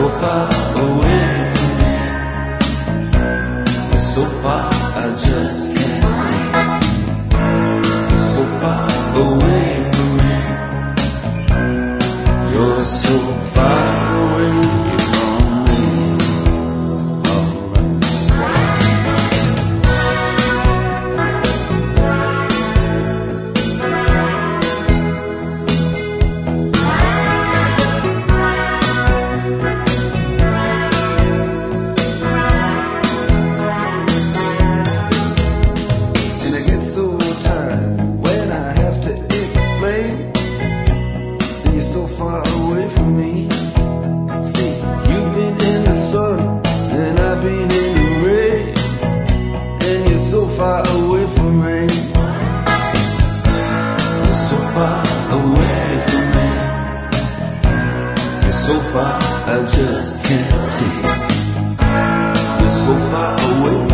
so far away from me. You're so far, I just can't see. You're so far away from me. You're so far away from me. So far away from me. See, you've been in the sun and I've been in the rain, and you're so far away from me. You're so far away from me. You're so far, I just can't see. You're so far away.